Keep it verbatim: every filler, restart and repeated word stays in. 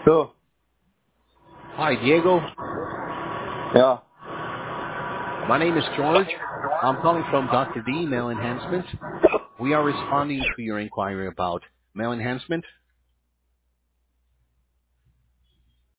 So, Hi, Diego. yeah. My name is George. I'm calling from Doctor D Mail Enhancement. We are responding to your inquiry about mail enhancement.